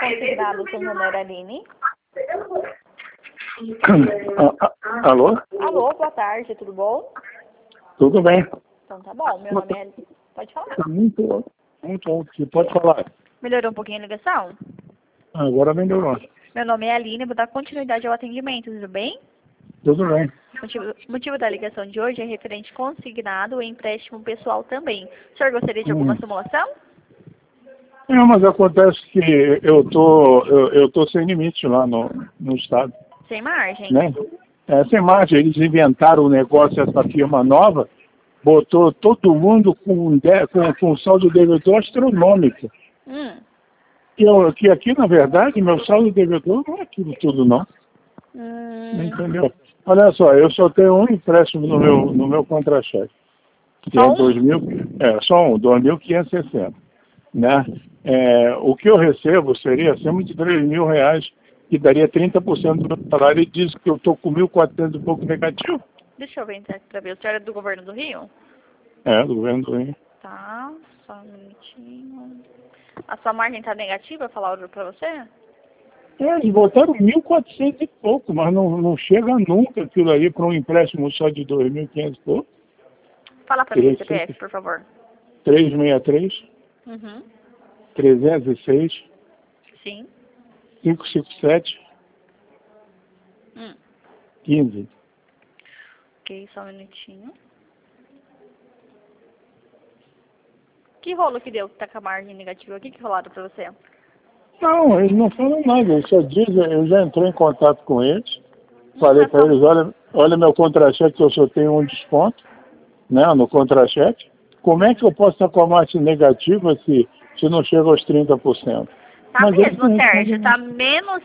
Consignado Santander Aline. Alô? Alô, boa tarde, tudo bom? Tudo bem. Então tá bom, meu nome é... Pode falar. Muito bom. Muito bom. Você pode falar. Melhorou um pouquinho a ligação? Agora melhorou. Meu nome é Aline, vou dar continuidade ao atendimento, tudo bem? Tudo bem. Motivo da ligação de hoje é referente consignado e empréstimo pessoal também. O senhor gostaria de alguma simulação? Mas acontece que eu tô sem limite lá no estado, Sem margem? né? Sem margem. Eles inventaram o negócio, essa firma nova, botou todo mundo com saldo devedor astronômico. Que aqui, na verdade, meu saldo devedor não é aquilo tudo, não. Entendeu? Olha só, eu só tenho um empréstimo no meu contra-cheque. Que Só é um? 2.560, né? O que eu recebo seria acima de R$3.000, que daria 30% do meu salário, e diz que eu estou com 1.400 e pouco negativo. Deixa eu ver então aqui pra ver. O senhor é do governo do Rio? Do governo do Rio. Tá, só um minutinho. A sua margem tá negativa, falaram pra você? Eles botaram 1.400 e pouco, mas não chega nunca aquilo aí para um empréstimo só de 2.500 e pouco. Fala pra mim o CPF, por favor. 363, Uhum. 306, Sim. 557, 15. Ok, só um minutinho. Que rolo que deu que tá com a margem negativa? O que rolaram pra você? Não, eles não falam nada, eles só dizem, eu já entrei em contato com eles, falei para eles, olha meu contra-cheque, que eu só tenho um desconto, né, no contra-cheque. Como é que eu posso estar com a margem negativa se não chega aos 30%? Tá. Mas mesmo, Sérgio, tá menos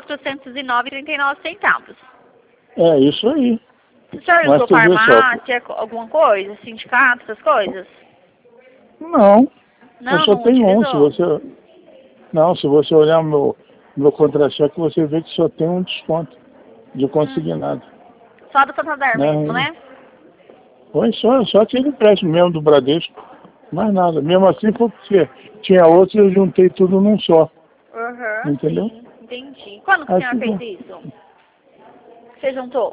R$1.409,39. É isso aí. O senhor usou farmácia, alguma coisa, sindicato, essas coisas? Não, eu só tenho um. Utilizou? Se você olhar meu contra-cheque, você vê que só tem um desconto de consignado. Só do Santander mesmo, né? Foi só aquele empréstimo mesmo do Bradesco, mais nada. Mesmo assim foi porque tinha outros e eu juntei tudo num só. Entendeu? Sim, entendi. Quando que o senhor fez isso? Você juntou?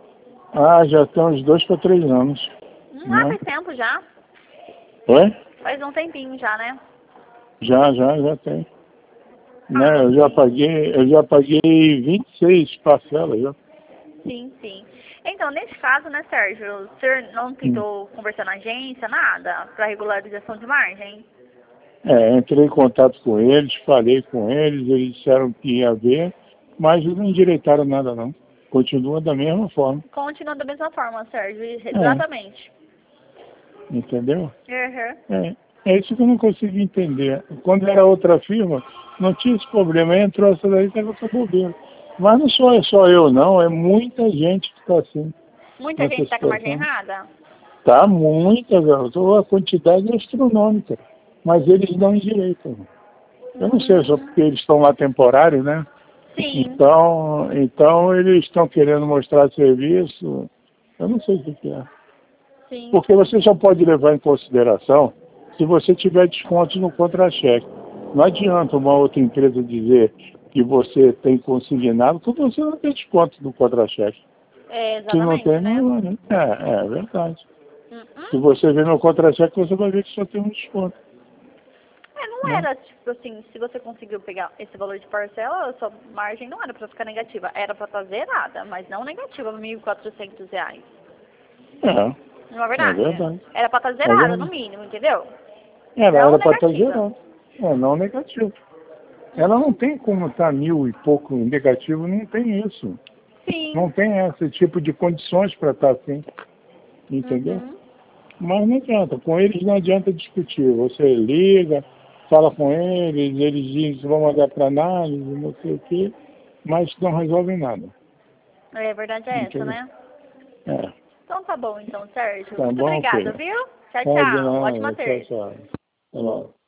Já tem uns 2 para 3 anos. Faz tempo já. Oi? Faz um tempinho já, né? Já tem. Né? Eu já paguei 26 parcelas já. Sim. Então, nesse caso, né, Sérgio, o senhor não tentou conversar na agência, nada, para regularização de margem? Entrei em contato com eles, falei com eles disseram que ia ver, mas eles não endireitaram nada não. Continua da mesma forma. Continua da mesma forma, Sérgio, exatamente. Entendeu? É isso que eu não consigo entender. Quando era outra firma, não tinha esse problema. Aí entrou essa daí, estava com bobeira. Mas não só eu, não. É muita gente que está assim. Muita gente está com a margem errada? Tá, muita, garoto. A quantidade é astronômica. Mas eles não endireitam. Eu não sei, só porque eles estão lá temporário, né? Sim. Então eles estão querendo mostrar serviço. Eu não sei o que é. Sim. Porque você só pode levar em consideração se você tiver desconto no contra-cheque. Não adianta uma outra empresa dizer que você tem consignado, porque você não tem desconto no contra-cheque. Exatamente, se não tem, né? Não, é verdade. Se você ver no contra-cheque, você vai ver que só tem um desconto. Não era, tipo assim, se você conseguiu pegar esse valor de parcela, a sua margem não era para ficar negativa, era para estar zerada, mas não negativa, R$1.400. Não é verdade? Era para estar zerada, no mínimo, entendeu? Era para estar zerada. Não negativo. Ela não tem como estar 1.000 e pouco negativo, não tem isso. Sim. Não tem esse tipo de condições para estar assim. Entendeu? Mas não adianta, com eles não adianta discutir. Você liga, fala com eles dizem que vão mandar para análise, não sei o quê, mas não resolvem nada. A verdade é essa, né? Então tá bom, então, Sérgio. Tá Muito bom, obrigada, filho. viu? Tchau. Ótima terça. Tchau.